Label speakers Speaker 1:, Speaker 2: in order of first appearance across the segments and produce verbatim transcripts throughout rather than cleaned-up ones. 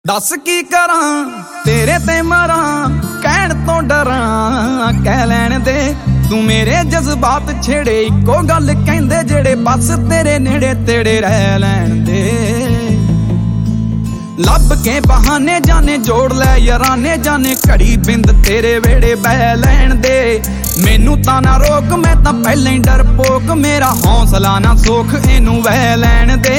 Speaker 1: दस की करां तेरे ते मरां कहण तो डरां कह लैण दे तू मेरे जज्बात छेड़े इको गल कहंदे जेड़े बस तेरे नेड़े तेड़े रह लैण दे। लब के बहाने जाने जोड़ लै याराने जाने घड़ी बिंद तेरे वेड़े बह लैण दे। मैनू तां ना रोक मैं तां पहले ही डरपोक मेरा हौसला ना सोख इनू वह लैण दे।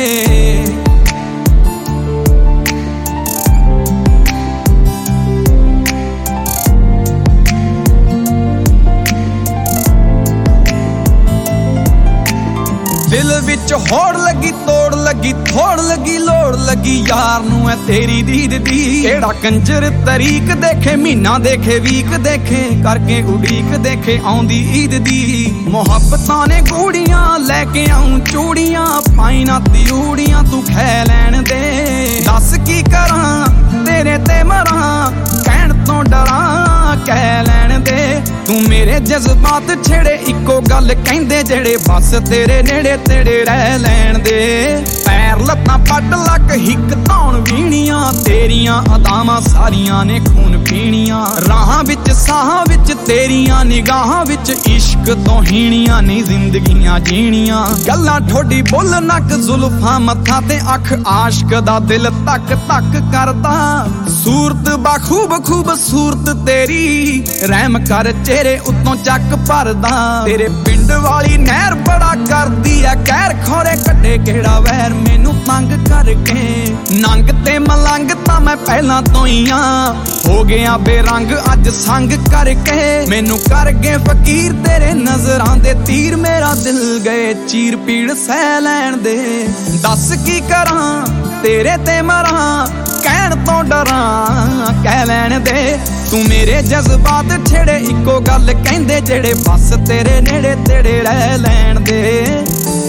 Speaker 1: दिल विच होड़ लगी तोड़ लगी थोड़ लगी लोड़ लगी यार नू है तेरी दीद दी। केड़ा कंजर तरीक देखे महीना देखे वीक देखे करके उड़ीक देखे आउंदी ईद दी। मुहब्बतां ने गूड़ियां लैके आऊं चूड़ियां पाई ना तियूड़ियां तू खै लैण दे। दस की करां तेरे ते मरां कहण तो डरां कह लैण दे। तू मेरे जज्बात छेड़े इको गल कहंदे जेड़े बस तेरे नेड़े तेड़े रह लैण दे। पैर लत्तां पट लक हिक धौण वीणियां तेरियां अदावां सारियां ने खून पीणियां। राहां विच साहां विच तेरियां निगाहां विच इश्क तो हीणियां नी जिंदगियां जीणियां। गल्लां ठोडी बुल नक जुल्फां मत्था ते अख आशक दा दिल तक तक करदा। सूरत बाखूब खूबसूरत तेरी रहम कर चेहरे उत्तों चक भरदा। तेरे पिंड वाली नहर बड़ा करदी है कहर खोरे कड्डे केड़ा वैर मैनू तंग करके। नंग ते मलंग तां मैं पहला तो ही आ हो गया बेरंग अज संग करके। मैनू कर गए फकीर तेरे नजरां दे तीर मेरा दिल गए चीर पीड़ सह लैण दे। दस की करां तेरे ते मरां कहण तो डरां कह लैण दे। तू मेरे जज्बात छेड़े इको गल कहंदे जेड़े बस तेरे नेड़े तेड़े रह लैण दे।